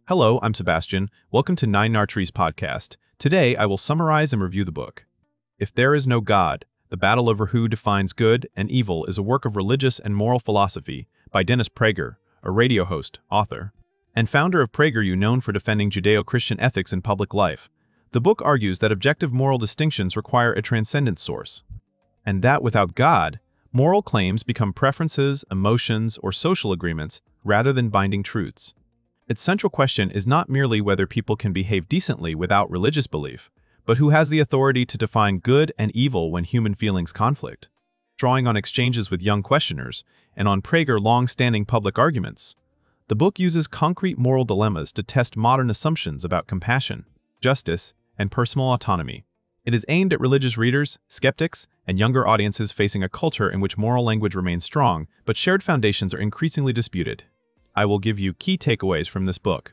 Hello, I'm Sebastian. Welcome to Nine Nartrees podcast. Today, I will summarize and review the book. If There Is No God, The Battle Over Who Defines Good and Evil is a work of religious and moral philosophy by Dennis Prager, a radio host, author, and founder of PragerU, known for defending Judeo-Christian ethics in public life. The book argues that objective moral distinctions require a transcendent source, and that without God, moral claims become preferences, emotions, or social agreements rather than binding truths. Its central question is not merely whether people can behave decently without religious belief, but who has the authority to define good and evil when human feelings conflict. Drawing on exchanges with young questioners and on Prager's long-standing public arguments, the book uses concrete moral dilemmas to test modern assumptions about compassion, justice, and personal autonomy. It is aimed at religious readers, skeptics, and younger audiences facing a culture in which moral language remains strong, but shared foundations are increasingly disputed. I will give you key takeaways from this book.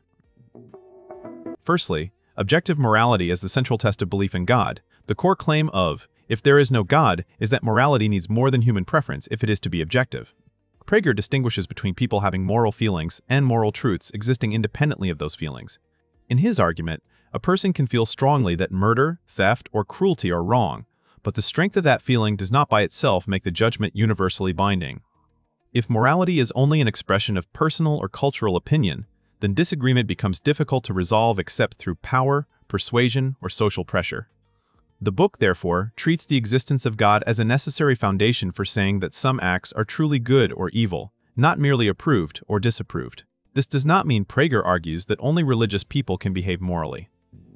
Firstly, objective morality as the central test of belief in God. The core claim of If There Is No God is that morality needs more than human preference if it is to be objective. Prager distinguishes between people having moral feelings and moral truths existing independently of those feelings. In his argument, a person can feel strongly that murder, theft, or cruelty are wrong, but the strength of that feeling does not by itself make the judgment universally binding. If morality is only an expression of personal or cultural opinion, then disagreement becomes difficult to resolve except through power, persuasion, or social pressure. The book, therefore, treats the existence of God as a necessary foundation for saying that some acts are truly good or evil, not merely approved or disapproved. This does not mean Prager argues that only religious people can behave morally.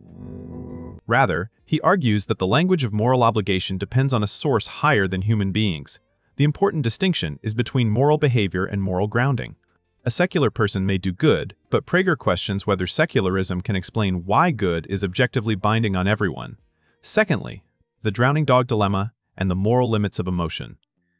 Rather, he argues that the language of moral obligation depends on a source higher than human beings. The important distinction is between moral behavior and moral grounding. A secular person may do good, but Prager questions whether secularism can explain why good is objectively binding on everyone. Secondly, the drowning dog dilemma and the moral limits of emotion.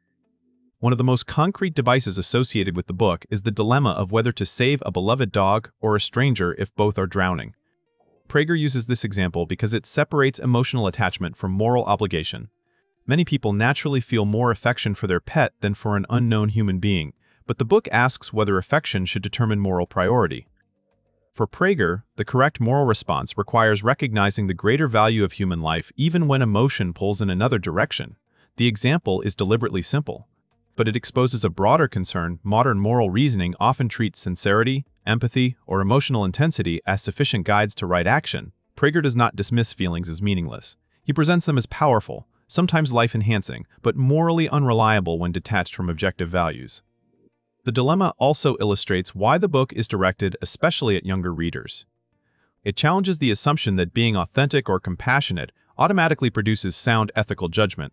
One of the most concrete devices associated with the book is the dilemma of whether to save a beloved dog or a stranger if both are drowning. Prager uses this example because it separates emotional attachment from moral obligation. Many people naturally feel more affection for their pet than for an unknown human being, but the book asks whether affection should determine moral priority. For Prager, the correct moral response requires recognizing the greater value of human life even when emotion pulls in another direction. The example is deliberately simple, but it exposes a broader concern. Modern moral reasoning often treats sincerity, empathy, or emotional intensity as sufficient guides to right action. Prager does not dismiss feelings as meaningless. He presents them as powerful, sometimes life-enhancing, but morally unreliable when detached from objective values. The dilemma also illustrates why the book is directed especially at younger readers. It challenges the assumption that being authentic or compassionate automatically produces sound ethical judgment.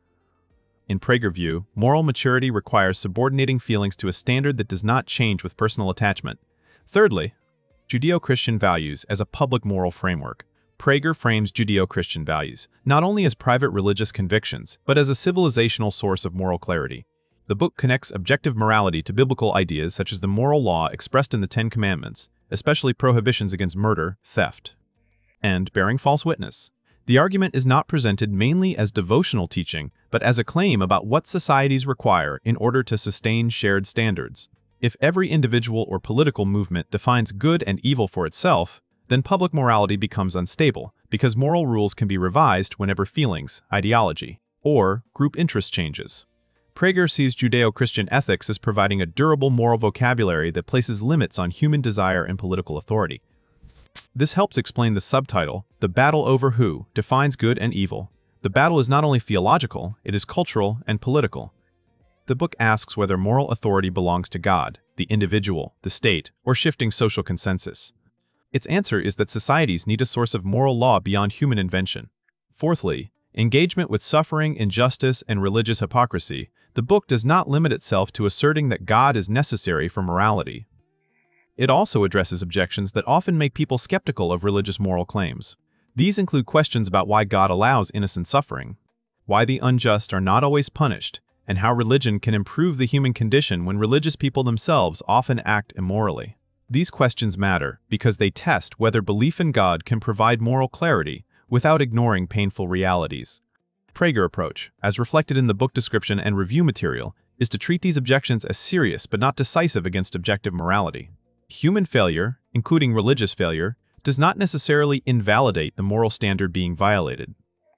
In Prager's view, moral maturity requires subordinating feelings to a standard that does not change with personal attachment. Thirdly, Judeo-Christian values as a public moral framework. Prager frames Judeo-Christian values not only as private religious convictions, but as a civilizational source of moral clarity. The book connects objective morality to biblical ideas such as the moral law expressed in the Ten Commandments, especially prohibitions against murder, theft, and bearing false witness. The argument is not presented mainly as devotional teaching, but as a claim about what societies require in order to sustain shared standards. If every individual or political movement defines good and evil for itself, then public morality becomes unstable, because moral rules can be revised whenever feelings, ideology, or group interest changes. Prager sees Judeo-Christian ethics as providing a durable moral vocabulary that places limits on human desire and political authority. This helps explain the subtitle, The Battle Over Who Defines Good and Evil. The battle is not only theological, it is cultural and political. The book asks whether moral authority belongs to God, the individual, the state, or shifting social consensus. Its answer is that societies need a source of moral law beyond human invention. Fourthly, engagement with suffering, injustice, and religious hypocrisy. The book does not limit itself to asserting that God is necessary for morality. It also addresses objections that often make people skeptical of religious moral claims. These include questions about why God allows innocent suffering, why the unjust are not always punished, and how religion can improve the human condition when religious people themselves often act immorally. These questions matter because they test whether belief in God can provide moral clarity without ignoring painful realities. Prager's approach, as reflected in the book description and review material, is to treat these objections as serious but not decisive against objective morality. Human failure, including religious failure, does not necessarily invalidate the moral standard being violated.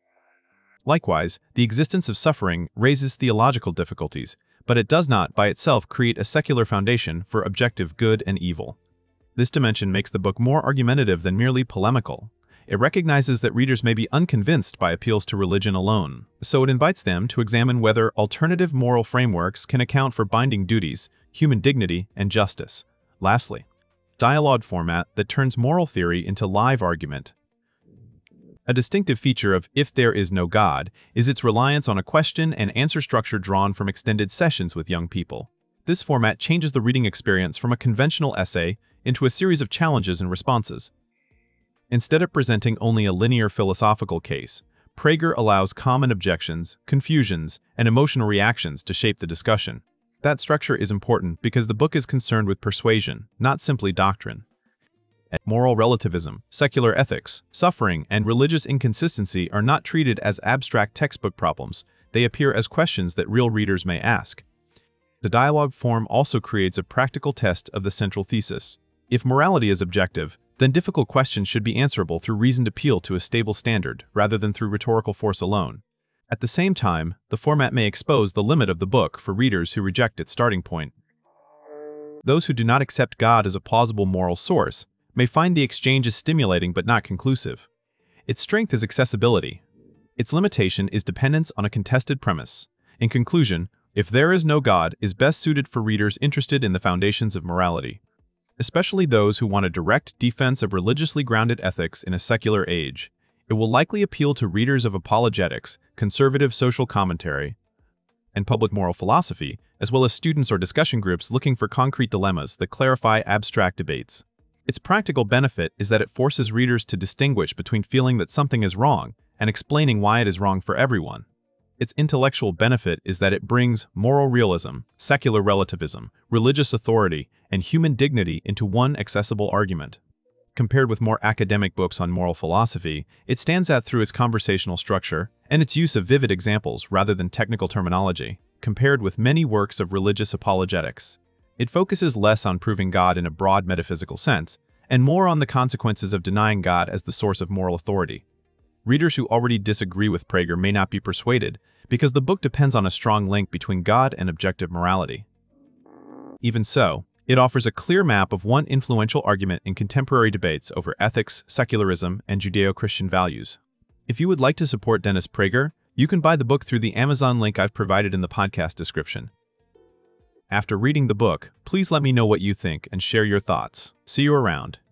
Likewise, the existence of suffering raises theological difficulties, but it does not by itself create a secular foundation for objective good and evil. This dimension makes the book more argumentative than merely polemical. It recognizes that readers may be unconvinced by appeals to religion alone, so it invites them to examine whether alternative moral frameworks can account for binding duties, human dignity, and justice. Lastly, dialogue format that turns moral theory into live argument. A distinctive feature of If There Is No God is its reliance on a question and answer structure drawn from extended sessions with young people. This format changes the reading experience from a conventional essay into a series of challenges and responses. Instead of presenting only a linear philosophical case, Prager allows common objections, confusions, and emotional reactions to shape the discussion. That structure is important because the book is concerned with persuasion, not simply doctrine. Moral relativism, secular ethics, suffering, and religious inconsistency are not treated as abstract textbook problems. They appear as questions that real readers may ask. The dialogue form also creates a practical test of the central thesis. If morality is objective, then difficult questions should be answerable through reasoned appeal to a stable standard rather than through rhetorical force alone. At the same time, the format may expose the limit of the book for readers who reject its starting point. Those who do not accept God as a plausible moral source may find the exchanges stimulating but not conclusive. Its strength is accessibility. Its limitation is dependence on a contested premise. In conclusion, If There Is No God is best suited for readers interested in the foundations of morality, especially those who want a direct defense of religiously grounded ethics in a secular age. It will likely appeal to readers of apologetics, conservative social commentary, and public moral philosophy, as well as students or discussion groups looking for concrete dilemmas that clarify abstract debates. Its practical benefit is that it forces readers to distinguish between feeling that something is wrong and explaining why it is wrong for everyone. Its intellectual benefit is that it brings moral realism, secular relativism, religious authority, and human dignity into one accessible argument. Compared with more academic books on moral philosophy, it stands out through its conversational structure and its use of vivid examples rather than technical terminology, compared with many works of religious apologetics. It focuses less on proving God in a broad metaphysical sense, and more on the consequences of denying God as the source of moral authority. Readers who already disagree with Prager may not be persuaded, because the book depends on a strong link between God and objective morality. Even so, it offers a clear map of one influential argument in contemporary debates over ethics, secularism, and Judeo-Christian values. If you would like to support Dennis Prager, you can buy the book through the Amazon link I've provided in the podcast description. After reading the book, please let me know what you think and share your thoughts. See you around.